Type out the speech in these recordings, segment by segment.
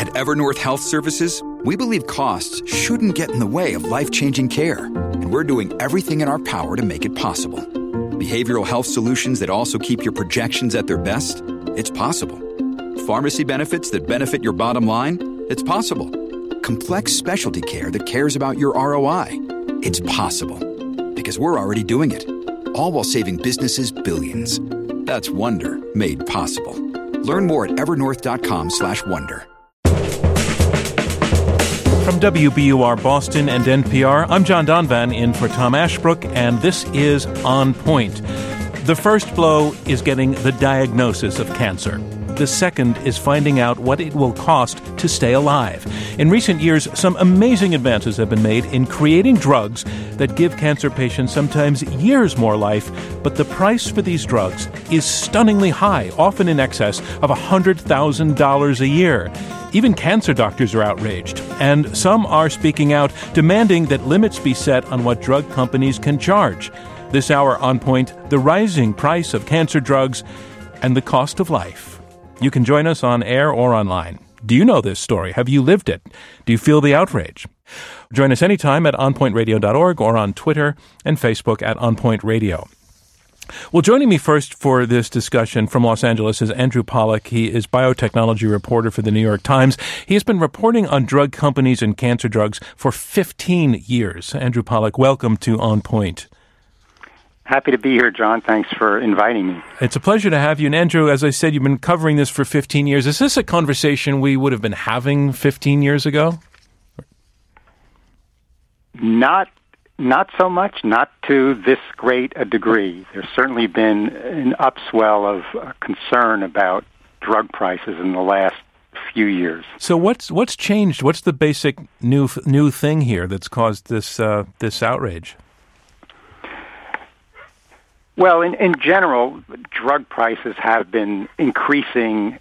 At Evernorth Health Services, we believe costs shouldn't get in the way of life-changing care, and we're doing everything in our power to make it possible. Behavioral health solutions that also keep your projections at their best? It's possible. Pharmacy benefits that benefit your bottom line? It's possible. Complex specialty care that cares about your ROI? It's possible. Because we're already doing it. All while saving businesses billions. That's Wonder made possible. Learn more at evernorth.com/wonder. From WBUR Boston and NPR, I'm John Donvan in for Tom Ashbrook, and this is On Point. The first blow is getting the diagnosis of cancer. The second is finding out what it will cost to stay alive. In recent years, some amazing advances have been made in creating drugs that give cancer patients sometimes years more life, but the price for these drugs is stunningly high, often in excess of $100,000 a year. Even cancer doctors are outraged, and some are speaking out, demanding that limits be set on what drug companies can charge. This hour on Point, the rising price of cancer drugs and the cost of life. You can join us on air or online. Do you know this story? Have you lived it? Do you feel the outrage? Join us anytime at onpointradio.org or on Twitter and Facebook at onpointradio. Well, joining me first for this discussion from Los Angeles is Andrew Pollack. He is biotechnology reporter for the New York Times. He has been reporting on drug companies and cancer drugs for 15 years. Andrew Pollack, welcome to On Point. Happy to be here, John. Thanks for inviting me. It's a pleasure to have you. And Andrew, as I said, you've been covering this for 15 years. Is this a conversation we would have been having 15 years ago? Not so much, not to this great a degree. There's certainly been an upswell of concern about drug prices in the last few years. So what's changed? What's the basic new thing here that's caused this outrage? Well, in general, drug prices have been increasing,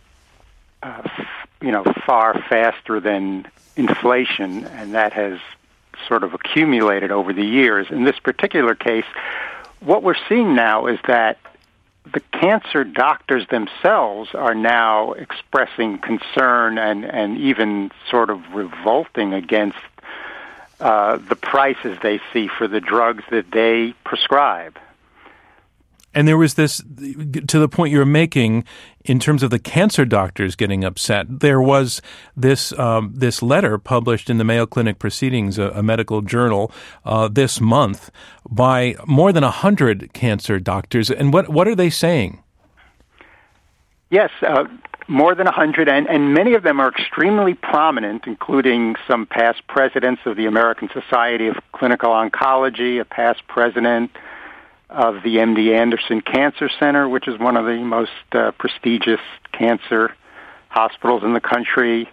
far faster than inflation, and that has sort of accumulated over the years. In this particular case, what we're seeing now is that the cancer doctors themselves are now expressing concern and even sort of revolting against the prices they see for the drugs that they prescribe. And there was this, to the point you were making, in terms of the cancer doctors getting upset, there was this letter published in the Mayo Clinic Proceedings, a medical journal, this month by more than 100 cancer doctors. And what are they saying? Yes, more than 100, and many of them are extremely prominent, including some past presidents of the American Society of Clinical Oncology, a past president of the MD Anderson Cancer Center, which is one of the most prestigious cancer hospitals in the country.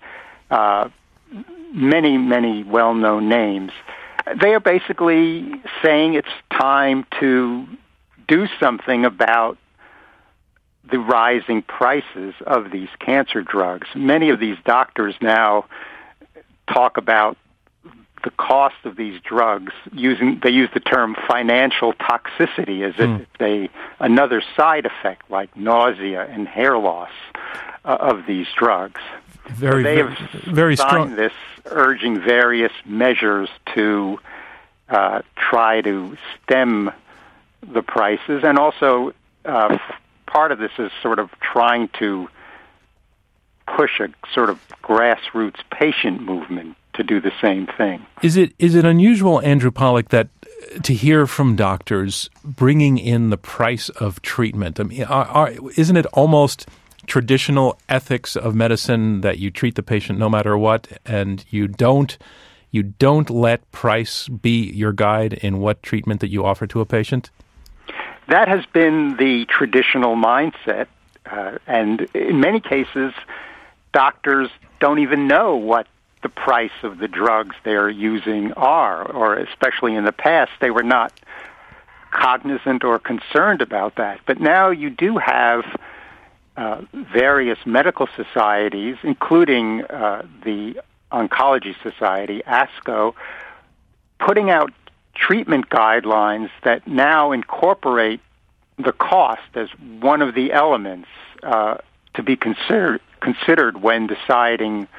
Many well-known names. They are basically saying it's time to do something about the rising prices of these cancer drugs. Many of these doctors now talk about the cost of these drugs. They use the term financial toxicity as if it's another side effect like nausea and hair loss of these drugs. Very signed strong. This, urging various measures to try to stem the prices, and also part of this is sort of trying to push a sort of grassroots patient movement to do the same thing. Is it unusual, Andrew Pollack, that to hear from doctors bringing in the price of treatment? I mean, isn't it almost traditional ethics of medicine that you treat the patient no matter what, and you don't let price be your guide in what treatment that you offer to a patient? That has been the traditional mindset, and in many cases, doctors don't even know what the price of the drugs they're using are, or especially in the past, they were not cognizant or concerned about that. But now you do have various medical societies, including the Oncology Society, ASCO, putting out treatment guidelines that now incorporate the cost as one of the elements to be considered when deciding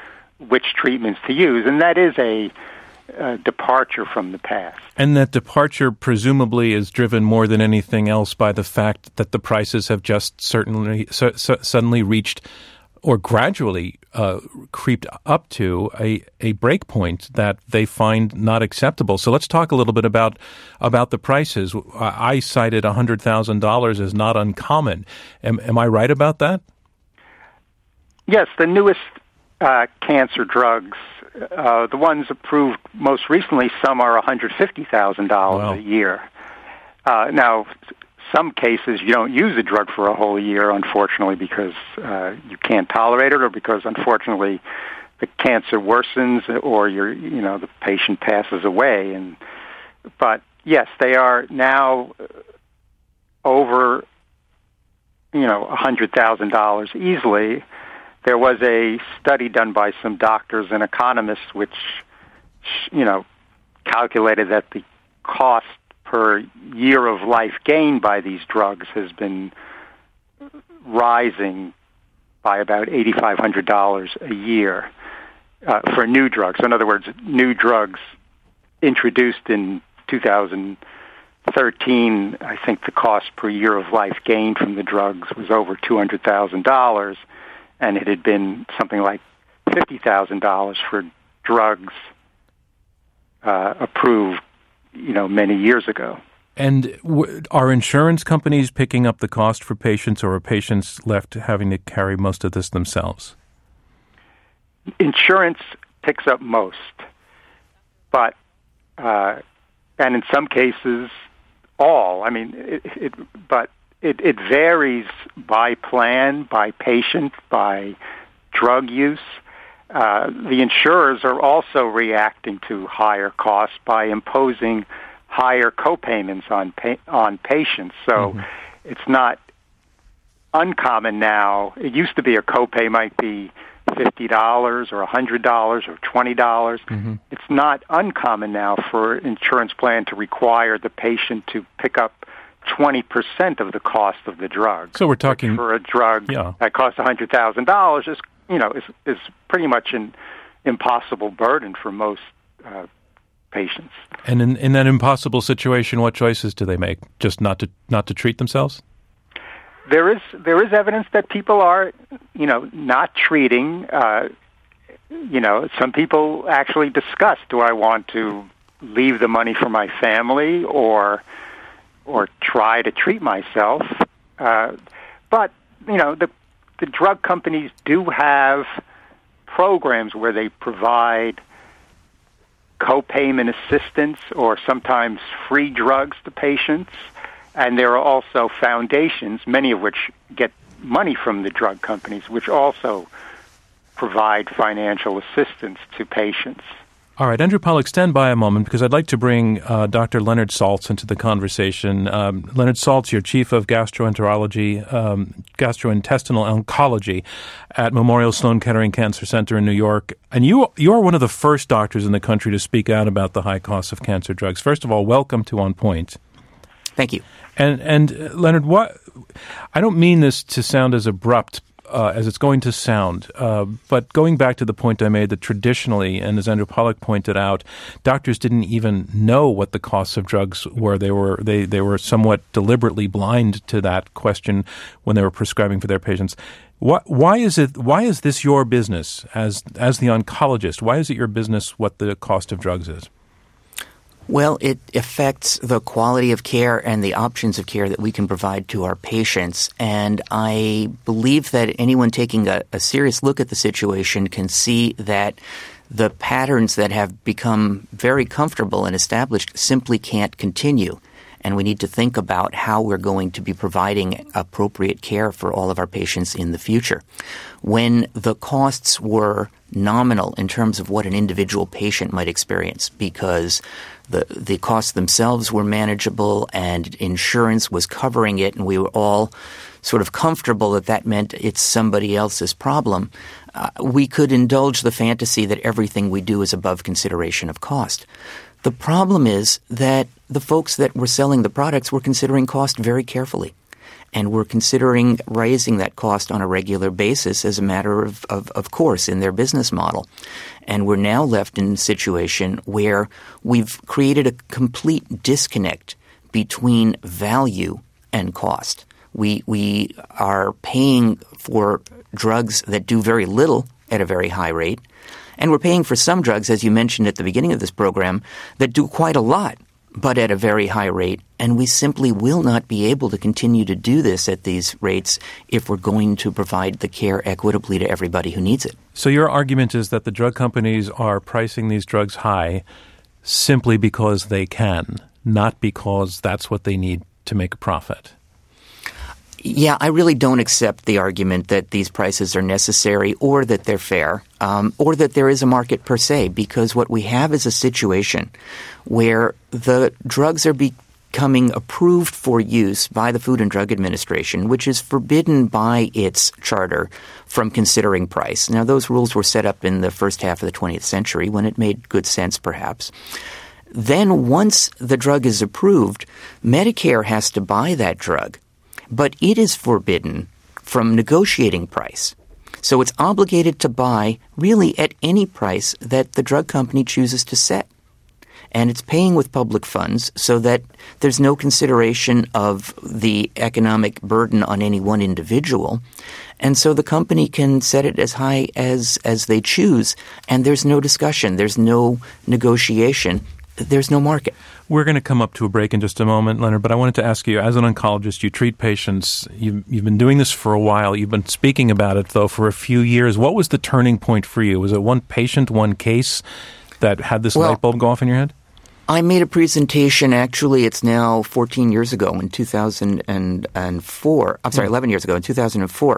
which treatments to use, and that is a departure from the past. And that departure presumably is driven more than anything else by the fact that the prices have just suddenly reached or gradually creeped up to a break point that they find not acceptable. So let's talk a little bit about the prices. I cited $100,000 as not uncommon. Am I right about that? Yes, the newest cancer drugs, the ones approved most recently, some are $150,000 a year. Now, some cases you don't use a drug for a whole year, unfortunately, because you can't tolerate it, or because, unfortunately, the cancer worsens, or the patient passes away. But yes, they are now over $100,000 easily. There was a study done by some doctors and economists which, calculated that the cost per year of life gained by these drugs has been rising by about $8,500 a year for new drugs. So in other words, new drugs introduced in 2013, I think the cost per year of life gained from the drugs was over $200,000. And it had been something like $50,000 for drugs approved, many years ago. And are insurance companies picking up the cost for patients, or are patients left having to carry most of this themselves? Insurance picks up most, but and in some cases, all. I mean, It varies by plan, by patient, by drug use. The insurers are also reacting to higher costs by imposing higher copayments on patients. So it's not uncommon now. It used to be a copay might be $50 or $100 or $20. It's not uncommon now for an insurance plan to require the patient to pick up 20% of the cost of the drug. So we're talking for a drug that costs $100,000 is pretty much an impossible burden for most patients. And in that impossible situation, what choices do they make? Just not to treat themselves? There is evidence that people are not treating. Some people actually discuss: do I want to leave the money for my family or try to treat myself. But, the drug companies do have programs where they provide co-payment assistance or sometimes free drugs to patients. And there are also foundations, many of which get money from the drug companies, which also provide financial assistance to patients. All right, Andrew Pollack, stand by a moment because I'd like to bring Dr. Leonard Saltz into the conversation. Leonard Saltz, you're chief of gastroenterology, gastrointestinal oncology at Memorial Sloan Kettering Cancer Center in New York. And you are one of the first doctors in the country to speak out about the high costs of cancer drugs. First of all, welcome to On Point. Thank you. And Leonard, I don't mean this to sound as abrupt as it's going to sound. But going back to the point I made that traditionally, and as Andrew Pollack pointed out, doctors didn't even know what the costs of drugs were. They were somewhat deliberately blind to that question when they were prescribing for their patients. Why is this your business as the oncologist? Why is it your business what the cost of drugs is? Well, it affects the quality of care and the options of care that we can provide to our patients. And I believe that anyone taking a serious look at the situation can see that the patterns that have become very comfortable and established simply can't continue. And we need to think about how we're going to be providing appropriate care for all of our patients in the future. When the costs were nominal in terms of what an individual patient might experience, because the costs themselves were manageable and insurance was covering it, and we were all sort of comfortable that meant it's somebody else's problem, we could indulge the fantasy that everything we do is above consideration of cost. The problem is that the folks that were selling the products were considering cost very carefully. and were considering raising that cost on a regular basis as a matter of course in their business model. And we're now left in a situation where we've created a complete disconnect between value and cost. We are paying for drugs that do very little at a very high rate, and we're paying for some drugs, as you mentioned at the beginning of this program, that do quite a lot, but at a very high rate. And we simply will not be able to continue to do this at these rates if we're going to provide the care equitably to everybody who needs it. So your argument is that the drug companies are pricing these drugs high simply because they can, not because that's what they need to make a profit. Yeah, I really don't accept the argument that these prices are necessary or that they're fair or that there is a market per se, because what we have is a situation where the drugs are becoming approved for use by the Food and Drug Administration, which is forbidden by its charter from considering price. Now, those rules were set up in the first half of the 20th century when it made good sense, perhaps. Then once the drug is approved, Medicare has to buy that drug. But it is forbidden from negotiating price. So it's obligated to buy really at any price that the drug company chooses to set. And it's paying with public funds so that there's no consideration of the economic burden on any one individual. And so the company can set it as high as they choose, and there's no discussion, there's no negotiation, there's no market. We're going to come up to a break in just a moment, Leonard, but I wanted to ask you, as an oncologist, you treat patients. You've been doing this for a while. You've been speaking about it, though, for a few years. What was the turning point for you? Was it one patient, one case that had this light bulb go off in your head? I made a presentation, actually, it's now 14 years ago in 2004. I'm sorry, 11 years ago in 2004,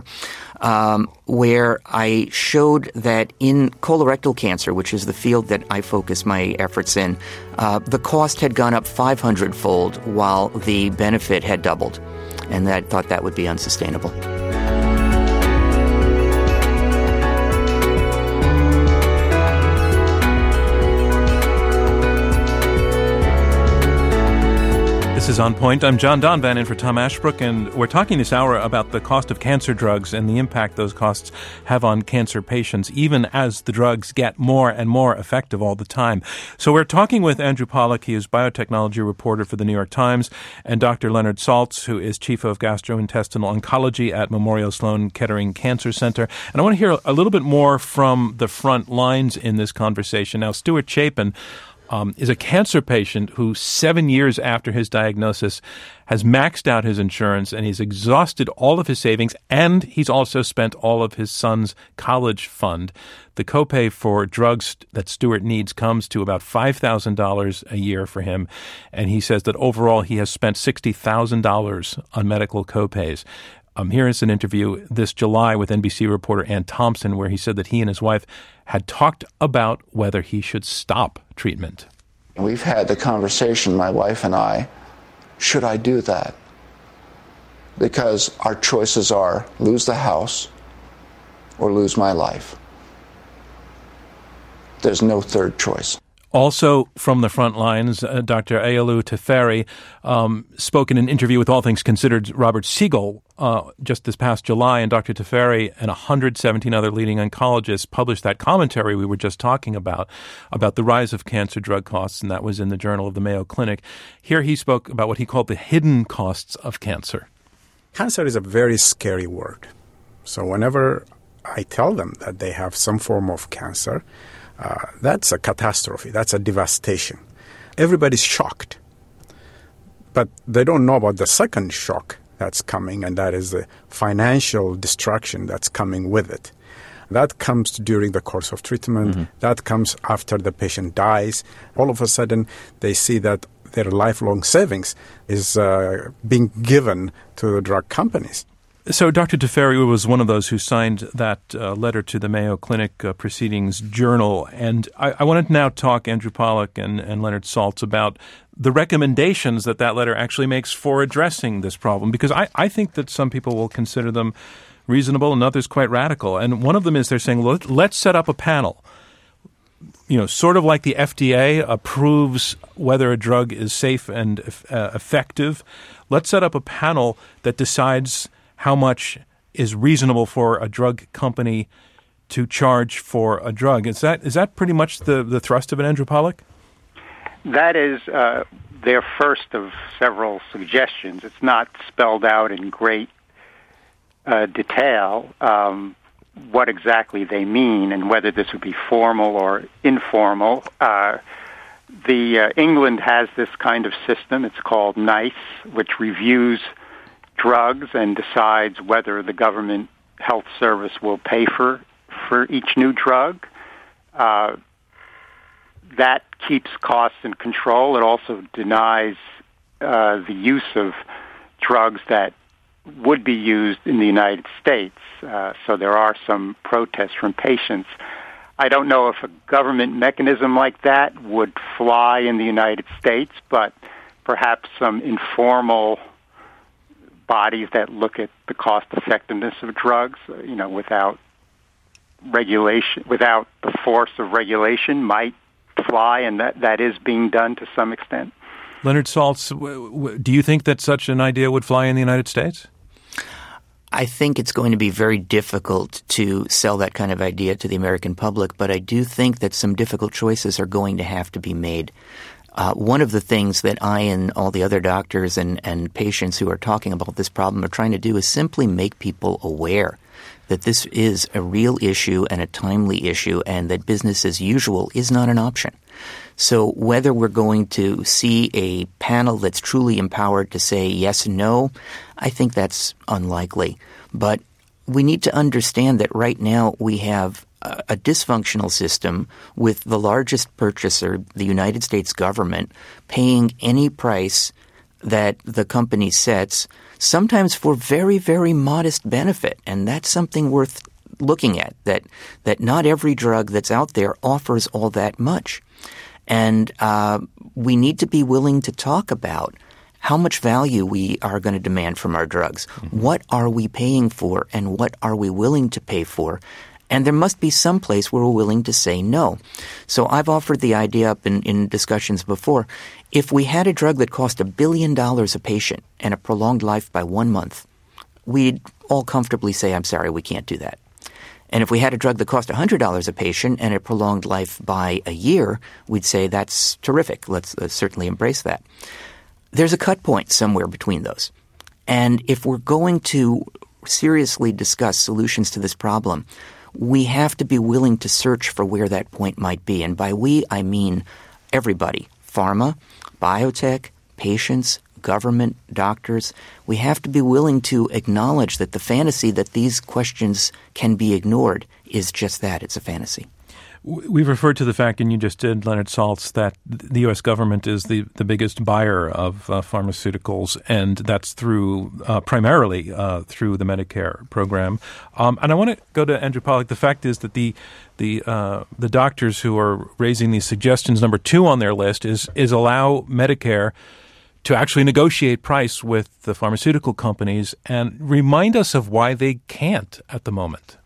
where I showed that in colorectal cancer, which is the field that I focus my efforts in, the cost had gone up 500-fold while the benefit had doubled. And I thought that would be unsustainable. This is On Point. I'm John Donvan in for Tom Ashbrook, and we're talking this hour about the cost of cancer drugs and the impact those costs have on cancer patients, even as the drugs get more and more effective all the time. So we're talking with Andrew Pollack. He is biotechnology reporter for the New York Times, and Dr. Leonard Saltz, who is chief of gastrointestinal oncology at Memorial Sloan Kettering Cancer Center. And I want to hear a little bit more from the front lines in this conversation. Now, Stuart Chapin is a cancer patient who 7 years after his diagnosis has maxed out his insurance, and he's exhausted all of his savings, and he's also spent all of his son's college fund. The copay for drugs that Stuart needs comes to about $5,000 a year for him, and he says that overall he has spent $60,000 on medical copays. Here is an interview this July with NBC reporter Ann Thompson, where he said that he and his wife had talked about whether he should stop treatment. We've had the conversation, my wife and I, should I do that? Because our choices are lose the house or lose my life. There's no third choice. Also from the front lines, Dr. Ayalou Teferi spoke in an interview with All Things Considered Robert Siegel just this past July, and Dr. Teferi and 117 other leading oncologists published that commentary we were just talking about the rise of cancer drug costs, and that was in the Journal of the Mayo Clinic. Here he spoke about what he called the hidden costs of cancer. Cancer is a very scary word. So whenever I tell them that they have some form of cancer, that's a catastrophe. That's a devastation. Everybody's shocked. But they don't know about the second shock that's coming, and that is the financial destruction that's coming with it. That comes during the course of treatment. Mm-hmm. That comes after the patient dies. All of a sudden, they see that their lifelong savings is being given to the drug companies. So Dr. Teferi was one of those who signed that letter to the Mayo Clinic Proceedings Journal. And I wanted to now talk, Andrew Pollack and Leonard Saltz, about the recommendations that letter actually makes for addressing this problem, because I think that some people will consider them reasonable and others quite radical. And one of them is they're saying, let's set up a panel. sort of like the FDA approves whether a drug is safe and effective, let's set up a panel that decides how much is reasonable for a drug company to charge for a drug. Is that pretty much the thrust of it, Andrew Pollack? That is their first of several suggestions. It's not spelled out in great detail what exactly they mean and whether this would be formal or informal. England has this kind of system. It's called NICE, which reviews drugs and decides whether the government health service will pay for each new drug. That keeps costs in control. It also denies the use of drugs that would be used in the United States. So there are some protests from patients. I don't know if a government mechanism like that would fly in the United States, but perhaps some informal bodies that look at the cost effectiveness of drugs, without regulation, without the force of regulation, might fly, and that is being done to some extent. Leonard Saltz, do you think that such an idea would fly in the United States? I think it's going to be very difficult to sell that kind of idea to the American public, but I do think that some difficult choices are going to have to be made. One of the things that I and all the other doctors and patients who are talking about this problem are trying to do is simply make people aware that this is a real issue and a timely issue, and that business as usual is not an option. So whether we're going to see a panel that's truly empowered to say yes and no, I think that's unlikely. But we need to understand that right now we have a dysfunctional system with the largest purchaser, the United States government, paying any price that the company sets, sometimes for very, very modest benefit. And that's something worth looking at, that not every drug that's out there offers all that much. And we need to be willing to talk about how much value we are going to demand from our drugs. Mm-hmm. What are we paying for, and what are we willing to pay for? And there must be some place where we're willing to say no. So I've offered the idea up in discussions before. If we had a drug that cost $1 billion a patient and a prolonged life by 1 month, we'd all comfortably say, I'm sorry, we can't do that. And if we had a drug that cost $100 a patient and a prolonged life by a year, we'd say that's terrific. Let's certainly embrace that. There's a cut point somewhere between those. And if we're going to seriously discuss solutions to this problem, we have to be willing to search for where that point might be. And by we, I mean everybody, pharma, biotech, patients, government, doctors. We have to be willing to acknowledge that the fantasy that these questions can be ignored is just that. It's a fantasy. We've referred to the fact, and you just did, Leonard Saltz, that the U.S. government is the biggest buyer of pharmaceuticals, and that's through primarily through the Medicare program. And I want to go to Andrew Pollack. The fact is that the doctors who are raising these suggestions, number 2 on their list is allow Medicare to actually negotiate price with the pharmaceutical companies, and remind us of why they can't at the moment.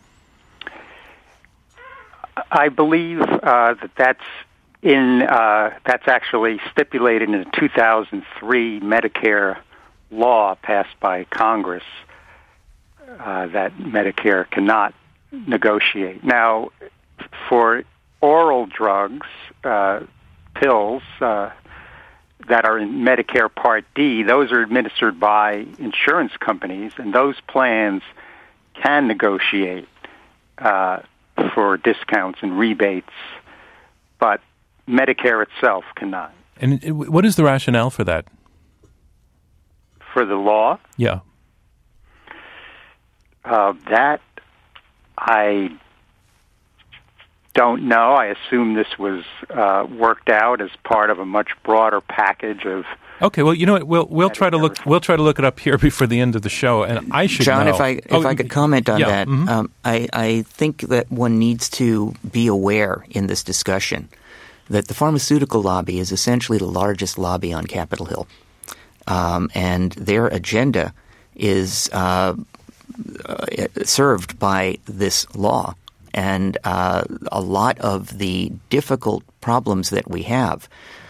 I believe that's actually stipulated in the 2003 Medicare law passed by Congress that Medicare cannot negotiate. Now, for oral drugs, pills that are in Medicare Part D, those are administered by insurance companies, and those plans can negotiate for discounts and rebates, but Medicare itself cannot. And what is the rationale for that? For the law? Yeah. That I don't know. I assume this was worked out as part of a much broader package of. Okay, well, you know what? We'll try to look. We'll try to look it up here before the end of the show, and I should John, know. if I could comment on that, mm-hmm. I think that one needs to be aware in this discussion that the pharmaceutical lobby is essentially the largest lobby on Capitol Hill, and their agenda is served by this law. and a lot of the difficult problems that we have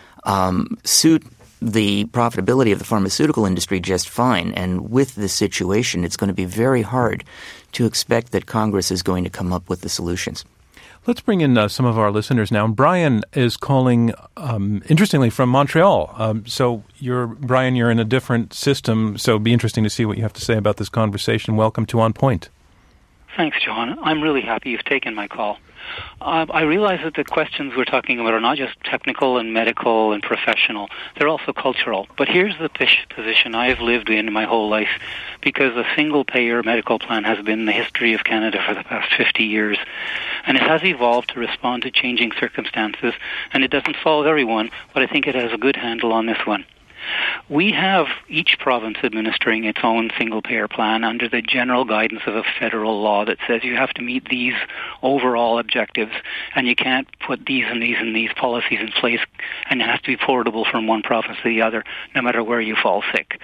suit the profitability of the pharmaceutical industry just fine. And with this situation, it's going to be very hard to expect that Congress is going to come up with the solutions. Let's bring in some of our listeners now. Brian is calling, interestingly, from Montreal. Brian, you're in a different system, so it'd be interesting to see what you have to say about this conversation. Welcome to On Point. Thanks, John. I'm really happy you've taken my call. I realize that the questions we're talking about are not just technical and medical and professional. They're also cultural. But here's the position I've lived in my whole life, because a single-payer medical plan has been the history of Canada for the past 50 years. And it has evolved to respond to changing circumstances. And it doesn't solve everyone, but I think it has a good handle on this one. We have each province administering its own single-payer plan under the general guidance of a federal law that says you have to meet these overall objectives, and you can't put these and these and these policies in place, and it has to be portable from one province to the other, no matter where you fall sick.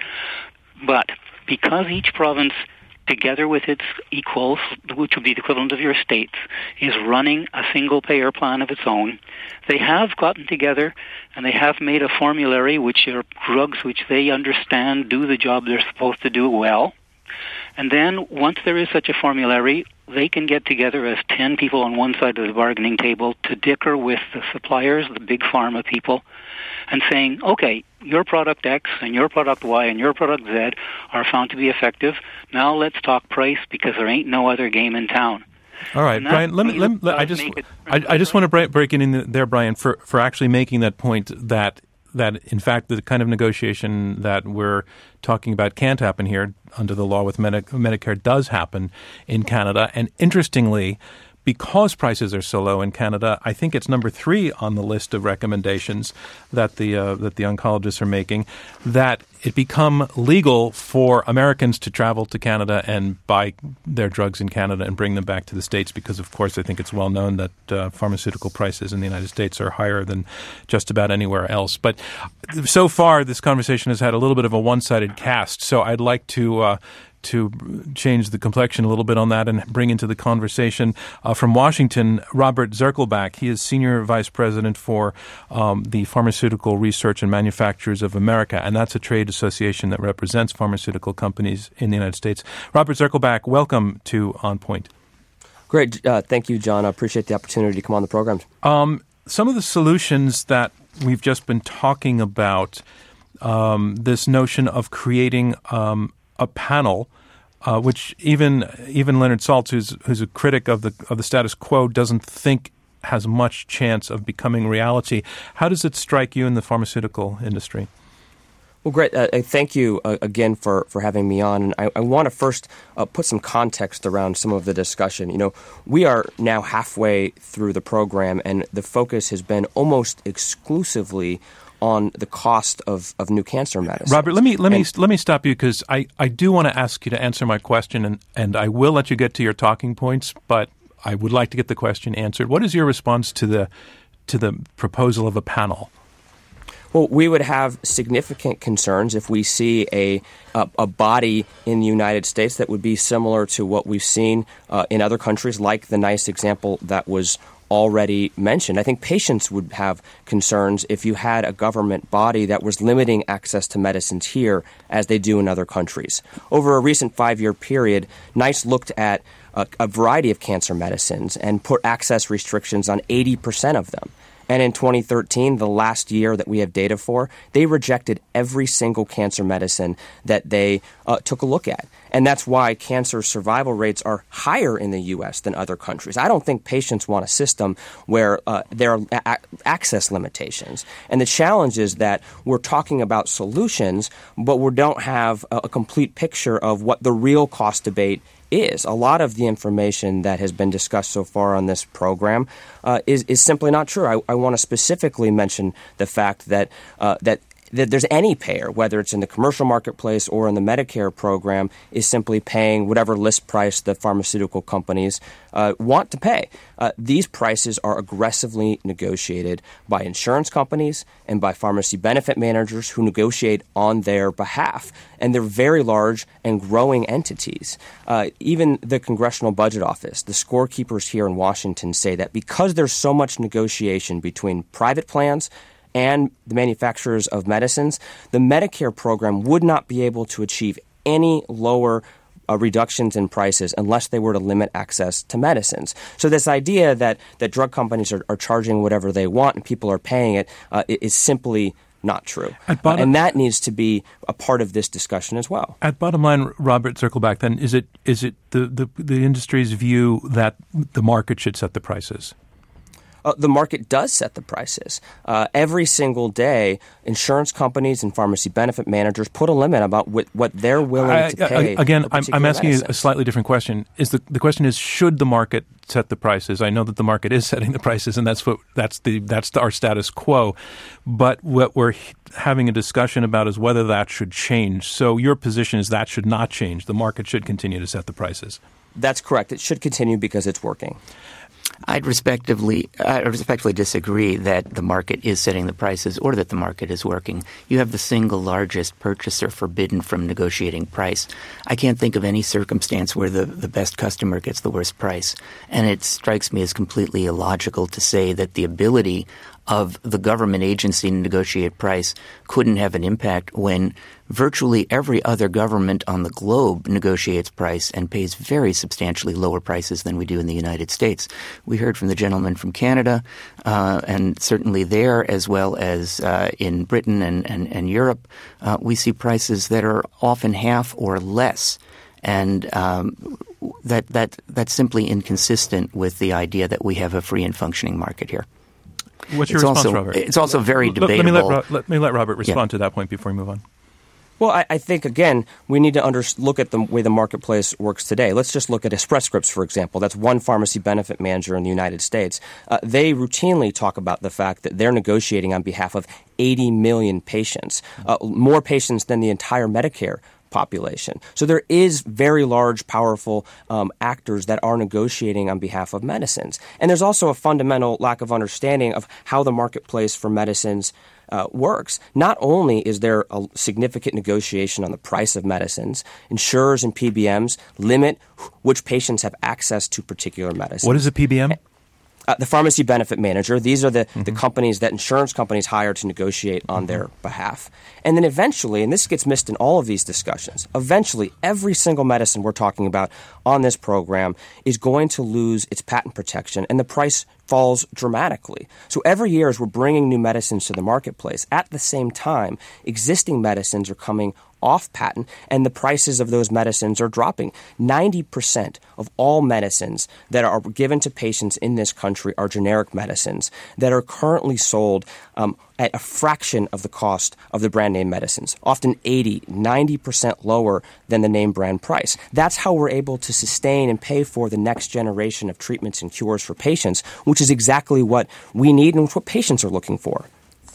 But because each province, together with its equals, which would be the equivalent of your states, is running a single-payer plan of its own, they have gotten together and they have made a formulary which are drugs which they understand do the job they're supposed to do well. And then once there is such a formulary, they can get together as 10 people on one side of the bargaining table to dicker with the suppliers, the big pharma people, and saying, okay, your product X and your product Y and your product Z are found to be effective. Now let's talk price, because there ain't no other game in town. All right, Brian. I just want to break it in there, Brian, for actually making that point that in fact the kind of negotiation that we're talking about can't happen here under the law with Medicare does happen in Canada, and interestingly, because prices are so low in Canada, I think it's number 3 on the list of recommendations that the oncologists are making, that it become legal for Americans to travel to Canada and buy their drugs in Canada and bring them back to the States, because, of course, I think it's well known that pharmaceutical prices in the United States are higher than just about anywhere else. But so far, this conversation has had a little bit of a one-sided cast, so I'd like to change the complexion a little bit on that and bring into the conversation from Washington, Robert Zirkelbach. He is Senior Vice President for the Pharmaceutical Research and Manufacturers of America, and that's a trade association that represents pharmaceutical companies in the United States. Robert Zirkelbach, welcome to On Point. Great. Thank you, John. I appreciate the opportunity to come on the program. Some of the solutions that we've just been talking about, this notion of creating a panel, which even Leonard Saltz, who's a critic of the status quo, doesn't think has much chance of becoming reality. How does it strike you in the pharmaceutical industry? Well, great. Thank you again for having me on. And I want to first put some context around some of the discussion. You know, we are now halfway through the program, and the focus has been almost exclusively on the cost of new cancer medicine. Robert, let me stop you, because I do want to ask you to answer my question, and I will let you get to your talking points, but I would like to get the question answered. What is your response to the proposal of a panel? Well, we would have significant concerns if we see a body in the United States that would be similar to what we've seen in other countries, like the nice example that was already mentioned. I think patients would have concerns if you had a government body that was limiting access to medicines here as they do in other countries. Over a recent 5-year period, NICE looked at a variety of cancer medicines and put access restrictions on 80% of them. And in 2013, the last year that we have data for, they rejected every single cancer medicine that they took a look at. And that's why cancer survival rates are higher in the U.S. than other countries. I don't think patients want a system where there are access limitations. And the challenge is that we're talking about solutions, but we don't have a complete picture of what the real cost debate is. A lot of the information that has been discussed so far on this program is simply not true. I want to specifically mention the fact that that there's any payer, whether it's in the commercial marketplace or in the Medicare program, is simply paying whatever list price the pharmaceutical companies want to pay. These prices are aggressively negotiated by insurance companies and by pharmacy benefit managers who negotiate on their behalf. And they're very large and growing entities. Even the Congressional Budget Office, the scorekeepers here in Washington say that because there's so much negotiation between private plans and the manufacturers of medicines, the Medicare program would not be able to achieve any lower reductions in prices unless they were to limit access to medicines. So this idea that drug companies are charging whatever they want and people are paying it is simply not true. And that needs to be a part of this discussion as well. At bottom line, Robert, circle back then, is it the industry's view that the market should set the prices? The market does set the prices. Every single day, insurance companies and pharmacy benefit managers put a limit about what they're willing to pay. Again, I'm asking you a slightly different question. The question is, should the market set the prices? I know that the market is setting the prices, and that's our status quo. But what we're having a discussion about is whether that should change. So your position is that should not change. The market should continue to set the prices. That's correct. It should continue because it's working. I respectfully disagree that the market is setting the prices or that the market is working. You have the single largest purchaser forbidden from negotiating price. I can't think of any circumstance where the best customer gets the worst price. And it strikes me as completely illogical to say that the ability of the government agency to negotiate price couldn't have an impact when virtually every other government on the globe negotiates price and pays very substantially lower prices than we do in the United States. We heard from the gentleman from Canada, and certainly there, as well as in Britain and Europe, we see prices that are often half or less. And that's simply inconsistent with the idea that we have a free and functioning market here. What's your response, Robert? It's also very debatable. Let me let Robert respond to that point before we move on. Well, I think, again, we need to look at the way the marketplace works today. Let's just look at Express Scripts, for example. That's one pharmacy benefit manager in the United States. They routinely talk about the fact that they're negotiating on behalf of 80 million patients, more patients than the entire Medicare population. So there is very large, powerful actors that are negotiating on behalf of medicines. And there's also a fundamental lack of understanding of how the marketplace for medicines works. Not only is there a significant negotiation on the price of medicines, insurers and PBMs limit which patients have access to particular medicines. What is a PBM? The pharmacy benefit manager. These are the companies that insurance companies hire to negotiate on their behalf. And then eventually, and this gets missed in all of these discussions, eventually every single medicine we're talking about on this program is going to lose its patent protection, and the price falls dramatically. So every year as we're bringing new medicines to the marketplace, at the same time, existing medicines are coming off patent, and the prices of those medicines are dropping. 90% of all medicines that are given to patients in this country are generic medicines that are currently sold at a fraction of the cost of the brand name medicines, often 90% lower than the name brand price. That's how we're able to sustain and pay for the next generation of treatments and cures for patients, which is exactly what we need and what patients are looking for.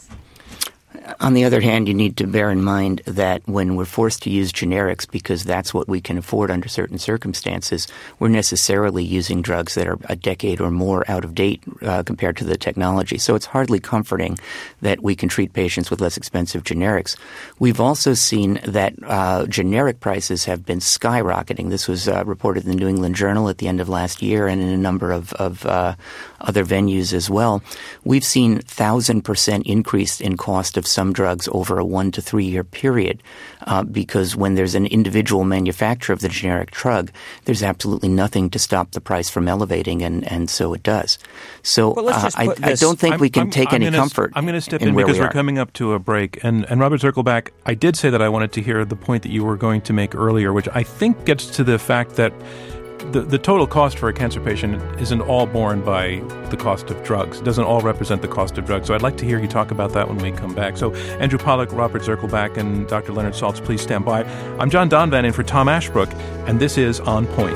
On the other hand, you need to bear in mind that when we're forced to use generics because that's what we can afford under certain circumstances, we're necessarily using drugs that are a decade or more out of date compared to the technology. So it's hardly comforting that we can treat patients with less expensive generics. We've also seen that generic prices have been skyrocketing. This was reported in the New England Journal at the end of last year and in a number of other venues as well. We've seen 1,000% increase in cost of some drugs over a 1 to 3 year period because when there's an individual manufacturer of the generic drug, there's absolutely nothing to stop the price from elevating, and so it does. So I don't think we can take any comfort. I'm going to step in because we're coming up to a break. And Robert Zirkelbach, I did say that I wanted to hear the point that you were going to make earlier, which I think gets to the fact that the total cost for a cancer patient isn't all borne by the cost of drugs. It doesn't all represent the cost of drugs. So I'd like to hear you talk about that when we come back. So Andrew Pollack, Robert Zirkelbach, and Dr. Leonard Saltz, please stand by. I'm John Donvan in for Tom Ashbrook, and this is On Point.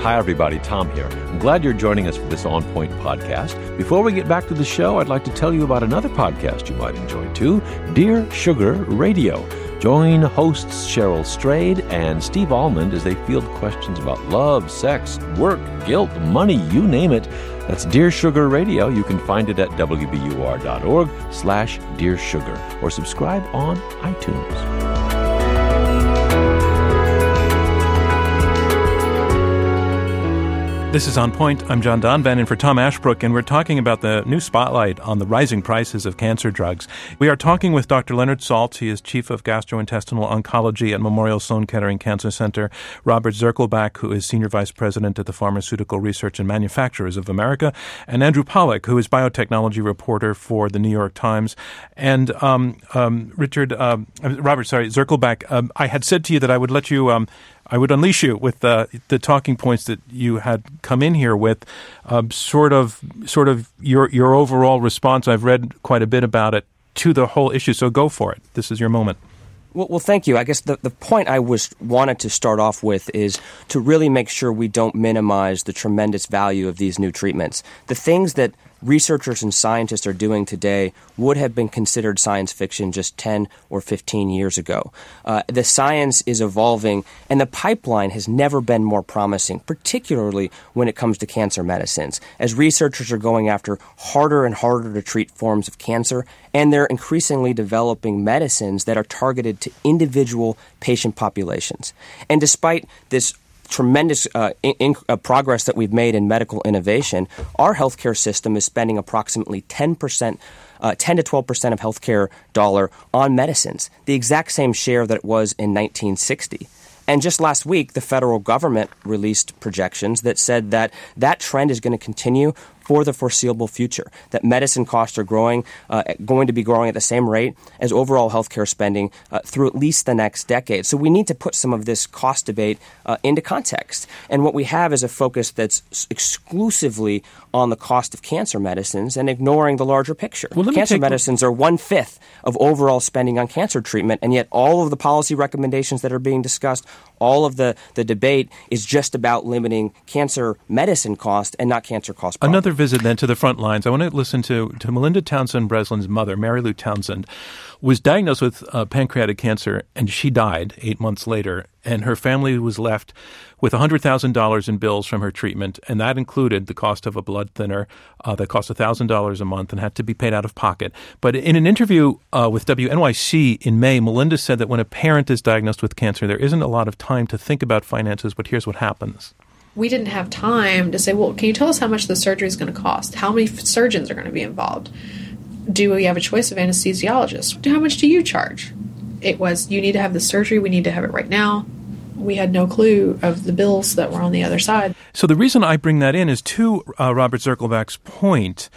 Hi, everybody. Tom here. I'm glad you're joining us for this On Point podcast. Before we get back to the show, I'd like to tell you about another podcast you might enjoy, too, Dear Sugar Radio. Join hosts Cheryl Strayed and Steve Almond as they field questions about love, sex, work, guilt, money, you name it. That's Dear Sugar Radio. You can find it at wbur.org/Dear Sugar or subscribe on iTunes. This is On Point. I'm John Donvan in for Tom Ashbrook, and we're talking about the new spotlight on the rising prices of cancer drugs. We are talking with Dr. Leonard Saltz. He is Chief of Gastrointestinal Oncology at Memorial Sloan Kettering Cancer Center. Robert Zirkelbach, who is Senior Vice President at the Pharmaceutical Research and Manufacturers of America, and Andrew Pollack, who is Biotechnology Reporter for the New York Times. And Robert Zirkelbach, I had said to you that I would let you I would unleash you with the talking points that you had come in here with, sort of your overall response. I've read quite a bit about it to the whole issue, so go for it. This is your moment. Well, thank you. I guess the point I wanted to start off with is to really make sure we don't minimize the tremendous value of these new treatments. The things that researchers and scientists are doing today would have been considered science fiction just 10 or 15 years ago. The science is evolving, and the pipeline has never been more promising, particularly when it comes to cancer medicines, as researchers are going after harder and harder to treat forms of cancer, and they're increasingly developing medicines that are targeted to individual patient populations. And despite this tremendous progress that we've made in medical innovation, our healthcare system is spending approximately 10 to 12% of healthcare dollar on medicines, the exact same share that it was in 1960. And just last week, the federal government released projections that said that that trend is going to continue for the foreseeable future, that medicine costs are going to be growing at the same rate as overall healthcare spending through at least the next decade. So we need to put some of this cost debate into context. And what we have is a focus that's exclusively on the cost of cancer medicines and ignoring the larger picture. Cancer medicines are 1/5 of overall spending on cancer treatment, and yet all of the policy recommendations that are being discussed, all of the debate is just about limiting cancer medicine cost and not cancer cost problem. Another visit then to the front lines. I want to listen to Melinda Townsend Breslin's mother, Mary Lou Townsend, was diagnosed with pancreatic cancer, and she died 8 months later. And her family was left with $100,000 in bills from her treatment, and that included the cost of a blood thinner that cost $1,000 a month and had to be paid out of pocket. But in an interview with WNYC in May, Melinda said that when a parent is diagnosed with cancer, there isn't a lot of time to think about finances, but here's what happens. We didn't have time to say, well, can you tell us how much the surgery is going to cost? How many surgeons are going to be involved? Do we have a choice of anesthesiologists? How much do you charge? It was, you need to have the surgery. We need to have it right now. We had no clue of the bills that were on the other side. So the reason I bring that in is to Robert Zirkelbach's point.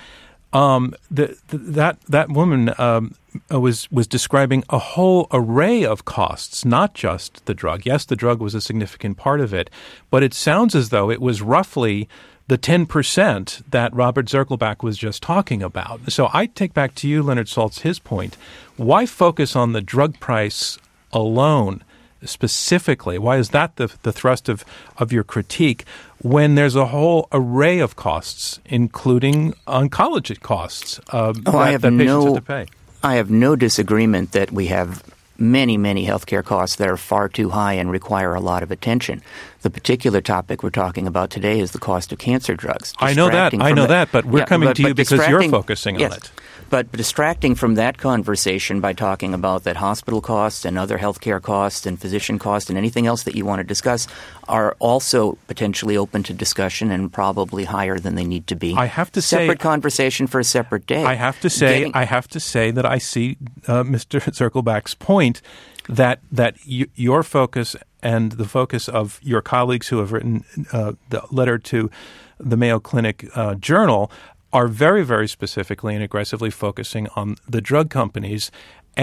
That woman was describing a whole array of costs, not just the drug. Yes, the drug was a significant part of it, but it sounds as though it was roughly the 10% that Robert Zirkelbach was just talking about. So I take back to you, Leonard Saltz, his point. Why focus on the drug price alone specifically? Why is that the thrust of your critique when there's a whole array of costs, including oncology costs that patients have to pay? I have no disagreement that we have many, many healthcare costs that are far too high and require a lot of attention. The particular topic we're talking about today is the cost of cancer drugs. I know that, but we're coming to you because you're focusing on it. But distracting from that conversation by talking about that hospital costs and other healthcare costs and physician costs and anything else that you want to discuss are also potentially open to discussion and probably higher than they need to be. I have to say, separate conversation for a separate day. I have to say that I see Mr. Zirkelbach's point that your focus and the focus of your colleagues who have written the letter to the Mayo Clinic Journal are very, very specifically and aggressively focusing on the drug companies. And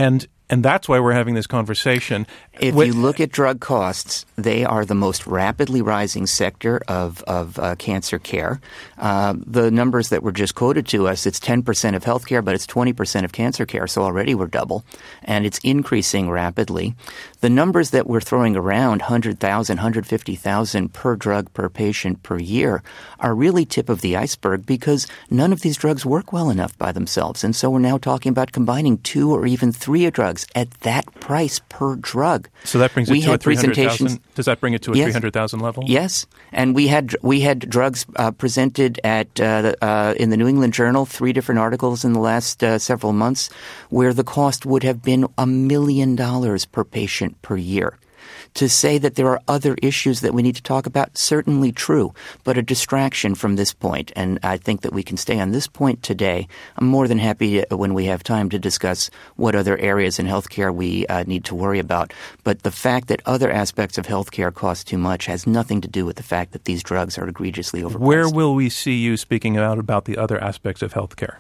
And that's why we're having this conversation. If you look at drug costs, they are the most rapidly rising sector of cancer care. The numbers that were just quoted to us, it's 10% of healthcare, but it's 20% of cancer care, so already we're double. And it's increasing rapidly. The numbers that we're throwing around, 100,000, 150,000 per drug per patient per year, are really tip of the iceberg because none of these drugs work well enough by themselves. And so we're now talking about combining 2 or even 3 drugs at that price per drug. So that brings it to a 300,000. Does that bring it to a 300,000 level? Yes, and we had drugs presented at in the New England Journal, 3 different articles in the last several months, where the cost would have been $1 million per patient per year. To say that there are other issues that we need to talk about, certainly true, but a distraction from this point. And I think that we can stay on this point today. I'm more than happy when we have time to discuss what other areas in healthcare we need to worry about. But the fact that other aspects of healthcare cost too much has nothing to do with the fact that these drugs are egregiously overpriced. Where will we see you speaking out about the other aspects of healthcare?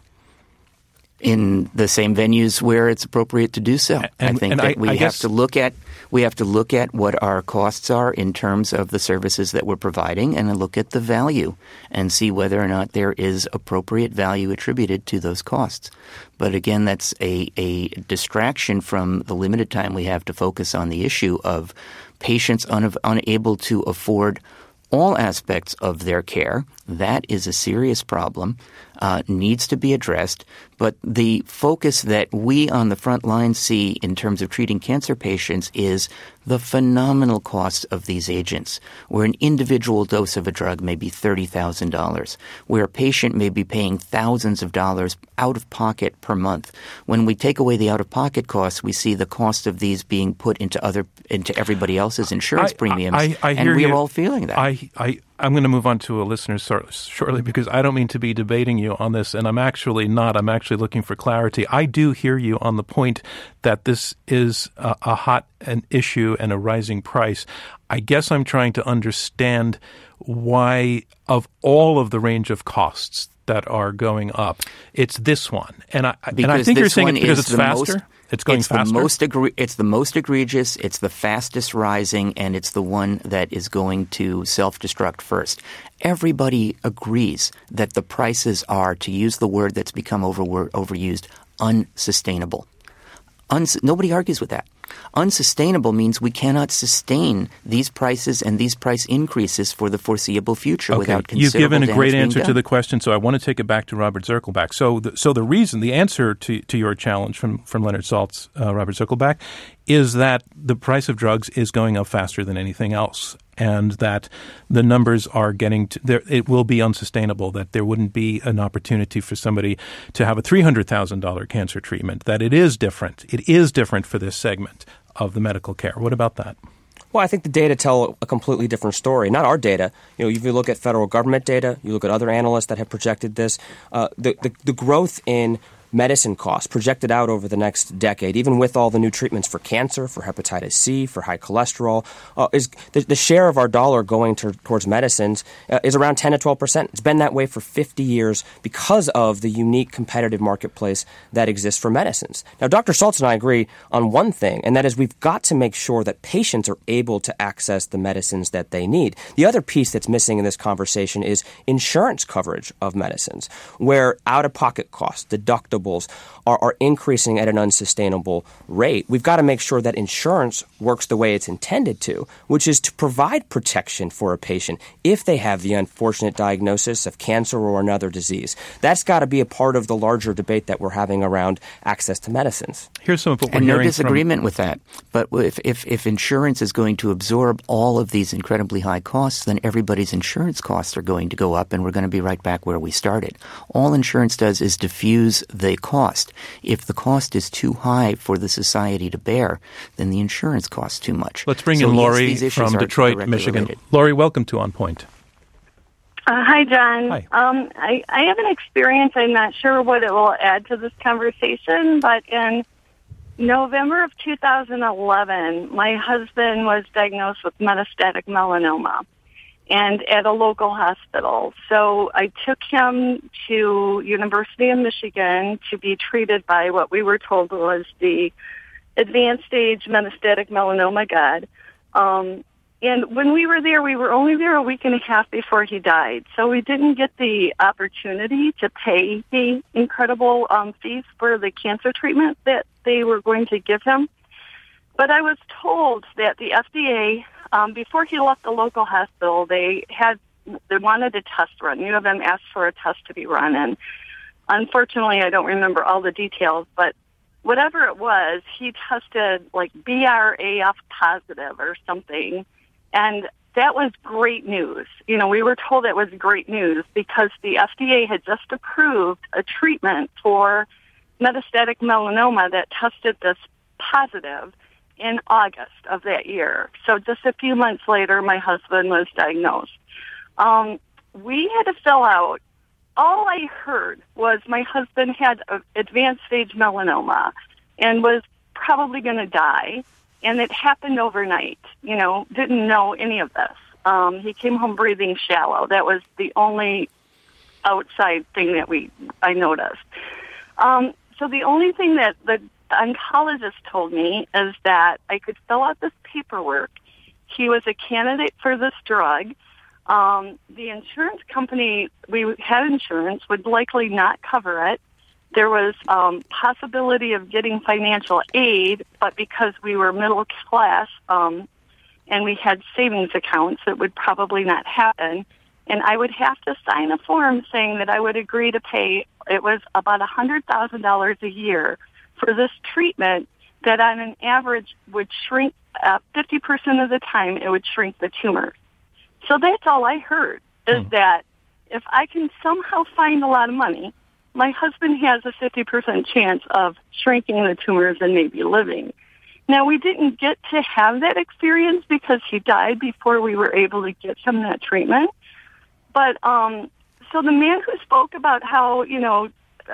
In the same venues where it's appropriate to do so. I think that we have to look at what our costs are in terms of the services that we're providing and look at the value and see whether or not there is appropriate value attributed to those costs. But again, that's a distraction from the limited time we have to focus on the issue of patients unable to afford all aspects of their care. That is a serious problem, needs to be addressed. But the focus that we on the front line see in terms of treating cancer patients is the phenomenal cost of these agents, where an individual dose of a drug may be $30,000, where a patient may be paying thousands of dollars out of pocket per month. When we take away the out-of-pocket costs, we see the cost of these being put into everybody else's insurance premiums, and we are all feeling that. I'm going to move on to a listener shortly because I don't mean to be debating you on this, and I'm actually not. I'm actually looking for clarity. I do hear you on the point that this is a hot issue and a rising price. I guess I'm trying to understand why, of all of the range of costs that are going up, it's this one. And I think you're saying it's because it's faster? It's going faster? It's the most egregious, it's the fastest rising, and it's the one that is going to self-destruct first. Everybody agrees that the prices are, to use the word that's become overused, unsustainable. Nobody argues with that. Unsustainable means we cannot sustain these prices and these price increases for the foreseeable future without considerable You've given a great answer done. To the question, so I want to take it back to Robert Zirkelbach. So the answer to your challenge from Leonard Saltz, Robert Zirkelbach, is that the price of drugs is going up faster than anything else, and that the numbers are getting to there. It will be unsustainable, that there wouldn't be an opportunity for somebody to have a $300,000 cancer treatment, that it is different. It is different for this segment of the medical care. What about that? Well, I think the data tell a completely different story. Not our data. If you look at federal government data, you look at other analysts that have projected this, the growth in medicine costs projected out over the next decade, even with all the new treatments for cancer, for hepatitis C, for high cholesterol, is the share of our dollar going towards medicines is around 10 to 12%. It's been that way for 50 years because of the unique competitive marketplace that exists for medicines. Now, Dr. Saltz and I agree on one thing, and that is we've got to make sure that patients are able to access the medicines that they need. The other piece that's missing in this conversation is insurance coverage of medicines, where out-of-pocket costs, deductibles, are increasing at an unsustainable rate. We've got to make sure that insurance works the way it's intended to, which is to provide protection for a patient if they have the unfortunate diagnosis of cancer or another disease. That's got to be a part of the larger debate that we're having around access to medicines. Here's some of what we're hearing. And no disagreement with that. But if insurance is going to absorb all of these incredibly high costs, then everybody's insurance costs are going to go up, and we're going to be right back where we started. All insurance does is diffuse the cost. If the cost is too high for the society to bear, then the insurance costs too much. Let's bring in Lori from Detroit, Michigan. Related. Lori, welcome to On Point. Hi, John. Hi. I have an experience. I'm not sure what it will add to this conversation, but in November of 2011, my husband was diagnosed with metastatic melanoma, and at a local hospital. So I took him to University of Michigan to be treated by what we were told was the advanced stage metastatic melanoma got. And when we were there, we were only there a week and a half before he died. So we didn't get the opportunity to pay the incredible fees for the cancer treatment that they were going to give him. But I was told that the FDA, before he left the local hospital, they wanted a test run. U of M asked for a test to be run. And unfortunately, I don't remember all the details, but whatever it was, he tested like BRAF positive or something. And that was great news. You know, we were told it was great news because the FDA had just approved a treatment for metastatic melanoma that tested this positive in August of that year. So just a few months later, my husband was diagnosed. We had to fill out, all I heard was my husband had advanced stage melanoma and was probably going to die. And it happened overnight, you know, didn't know any of this. He came home breathing shallow. That was the only outside thing that I noticed. So the only thing that the oncologist told me is that I could fill out this paperwork. He was a candidate for this drug. The insurance company, we had insurance, would likely not cover it. There was possibility of getting financial aid, but because we were middle class and we had savings accounts, it would probably not happen. And I would have to sign a form saying that I would agree to pay, it was about $100,000 a year for this treatment that on an average would shrink 50% of the time, it would shrink the tumor. So that's all I heard, is that if I can somehow find a lot of money, my husband has a 50% chance of shrinking the tumors and maybe living. Now, we didn't get to have that experience because he died before we were able to get him that treatment. But so the man who spoke about how, you know,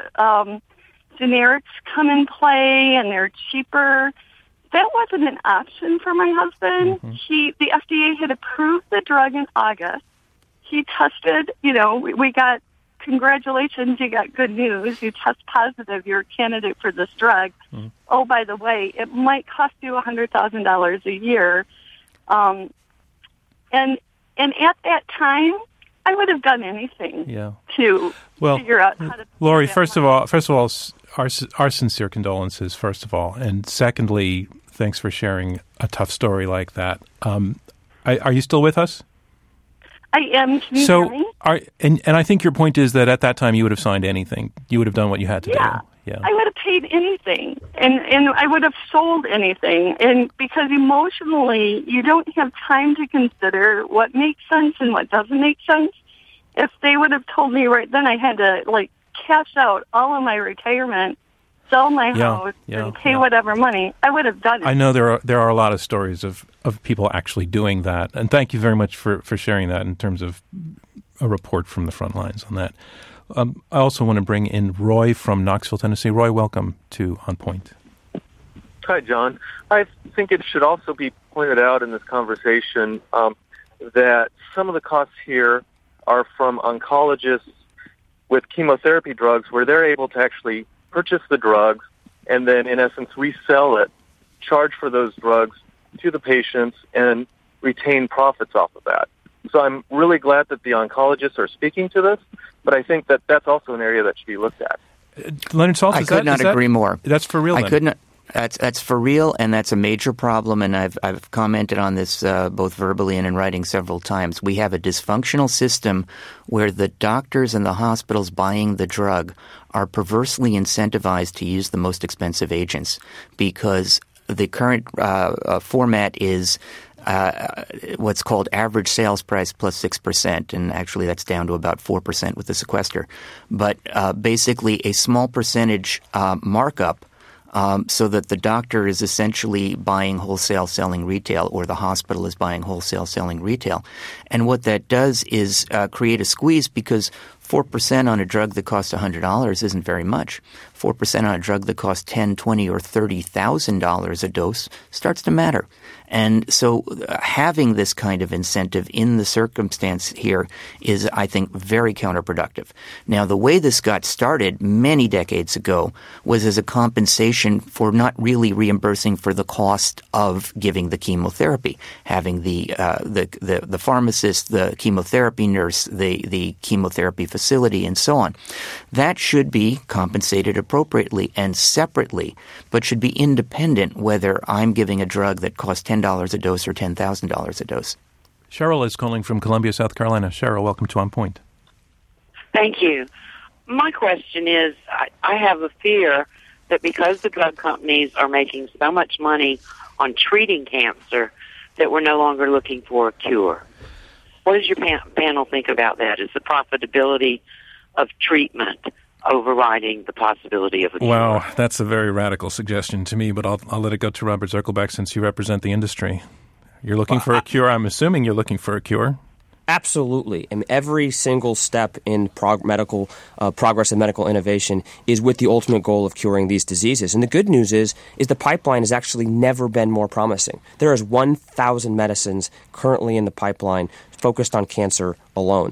generics come in play and they're cheaper, that wasn't an option for my husband. The FDA had approved the drug in August. He tested, you know, we got, congratulations, you got good news. You test positive, you're a candidate for this drug. Oh, by the way, it might cost you $100,000 a year. And at that time, I would have done anything to figure out how to. Lori, first of all, our sincere condolences, first of all, and secondly, thanks for sharing a tough story like that. Are you still with us? I am. Can you hear me? And I think your point is that at that time you would have signed anything. You would have done what you had to do. Yeah, I would have paid anything, and I would have sold anything. And because emotionally, you don't have time to consider what makes sense and what doesn't make sense. If they would have told me right then I had to like cash out all of my retirement, sell my house, and pay whatever money, I would have done it. I know there are a lot of stories of people actually doing that, and thank you very much for sharing that in terms of a report from the front lines on that. I also want to bring in Roy from Knoxville, Tennessee. Roy, welcome to On Point. Hi, John. I think it should also be pointed out in this conversation that some of the costs here are from oncologists with chemotherapy drugs where they're able to actually purchase the drugs and then, in essence, resell it, charge for those drugs to the patients, and retain profits off of that. So I'm really glad that the oncologists are speaking to this, but I think that that's also an area that should be looked at. Leonard Saltz, I could not agree more. That's for real. I could not. That's for real, and that's a major problem. And I've commented on this both verbally and in writing several times. We have a dysfunctional system where the doctors and the hospitals buying the drug are perversely incentivized to use the most expensive agents because the current format is what's called average sales price plus 6%, and actually that's down to about 4% with the sequester. But basically a small percentage markup so that the doctor is essentially buying wholesale, selling retail, or the hospital is buying wholesale, selling retail. And what that does is create a squeeze because 4% on a drug that costs $100 isn't very much. 4% on a drug that costs $10,000, $20,000, or $30,000 a dose starts to matter. And so having this kind of incentive in the circumstance here is, I think, very counterproductive. Now, the way this got started many decades ago was as a compensation for not really reimbursing for the cost of giving the chemotherapy, having the pharmacist, the chemotherapy nurse, the chemotherapy facility, and so on. That should be compensated appropriately and separately, but should be independent whether I'm giving a drug that costs $10 a dose or $10,000 a dose. Cheryl is calling from Columbia, South Carolina. Cheryl, welcome to On Point. Thank you. My question is, I have a fear that because the drug companies are making so much money on treating cancer that we're no longer looking for a cure. What does your panel think about that? Is the profitability of treatment overriding the possibility of a cure? Wow, that's a very radical suggestion to me, but I'll let it go to Robert Zirkelbach since you represent the industry. You're looking for a cure. I'm assuming you're looking for a cure. Absolutely. And every single step in progress and medical innovation is with the ultimate goal of curing these diseases. And the good news is the pipeline has actually never been more promising. There is 1,000 medicines currently in the pipeline focused on cancer alone.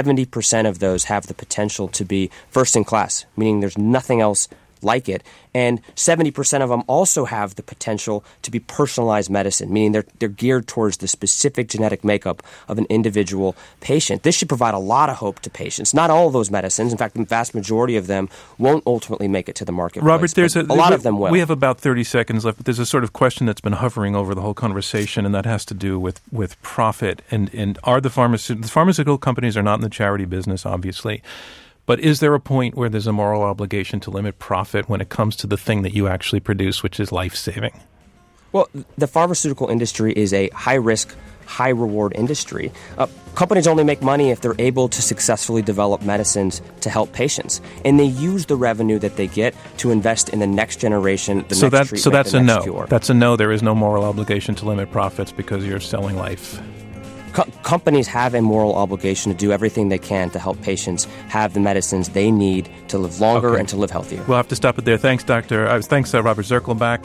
70% of those have the potential to be first in class, meaning there's nothing else like it. And 70% of them also have the potential to be personalized medicine, meaning they're geared towards the specific genetic makeup of an individual patient. This should provide a lot of hope to patients. Not all of those medicines, in fact, the vast majority of them won't ultimately make it to the marketplace. Robert, there's a lot of them will. We have about 30 seconds left, but there's a sort of question that's been hovering over the whole conversation, and that has to do with profit. And are the pharmaceutical companies are not in the charity business, obviously. But is there a point where there's a moral obligation to limit profit when it comes to the thing that you actually produce, which is life-saving? Well, the pharmaceutical industry is a high-risk, high-reward industry. Companies only make money if they're able to successfully develop medicines to help patients. And they use the revenue that they get to invest in the next generation, the next treatment, so that's the a next no. cure. That's a no. There is no moral obligation to limit profits because you're selling life. Companies have a moral obligation to do everything they can to help patients have the medicines they need to live longer and to live healthier. We'll have to stop it there. Thanks, Doctor. Thanks, Robert Zirkelbach,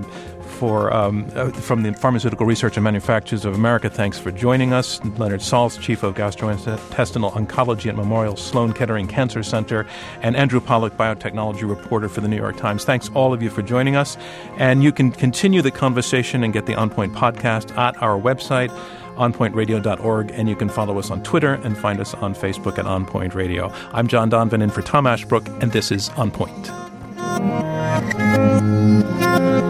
from the Pharmaceutical Research and Manufacturers of America. Thanks for joining us. Leonard Salz, Chief of Gastrointestinal Oncology at Memorial Sloan Kettering Cancer Center, and Andrew Pollack, biotechnology reporter for the New York Times. Thanks, all of you, for joining us. And you can continue the conversation and get the On Point podcast at our website, onpointradio.org, and you can follow us on Twitter and find us on Facebook at On Point Radio. I'm John Donvan in for Tom Ashbrook, and this is On Point.